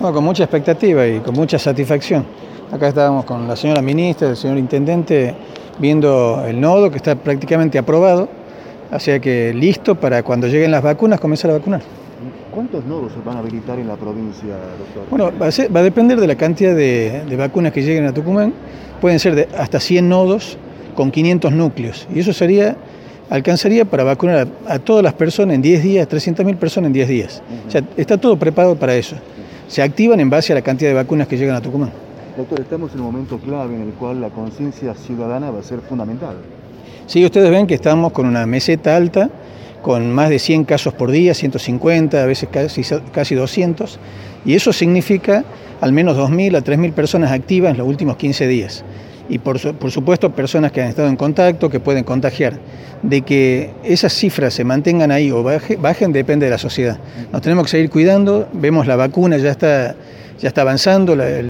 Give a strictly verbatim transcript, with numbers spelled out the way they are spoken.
Bueno, con mucha expectativa y con mucha satisfacción. Acá estábamos con la señora ministra, el señor intendente, viendo el nodo que está prácticamente aprobado, así que listo para cuando lleguen las vacunas comenzar a vacunar. ¿Cuántos nodos se van a habilitar en la provincia, doctor? Bueno, va a, ser, va a depender de la cantidad de, de vacunas que lleguen a Tucumán. Pueden ser de hasta cien nodos con quinientos núcleos. Y eso sería, alcanzaría para vacunar a, a todas las personas en diez días, trescientas mil personas en diez días. Uh-huh. O sea, está todo preparado para eso. Se activan en base a la cantidad de vacunas que llegan a Tucumán. Doctor, estamos en un momento clave en el cual la conciencia ciudadana va a ser fundamental. Sí, ustedes ven que estamos con una meseta alta, con más de cien casos por día, ciento cincuenta, a veces casi, casi doscientos, y eso significa al menos dos mil a tres mil personas activas en los últimos quince días. Y por, por supuesto personas que han estado en contacto, que pueden contagiar. De que esas cifras se mantengan ahí o baje, bajen depende de la sociedad. Nos tenemos que seguir cuidando, vemos la vacuna, ya está, ya está avanzando, la, el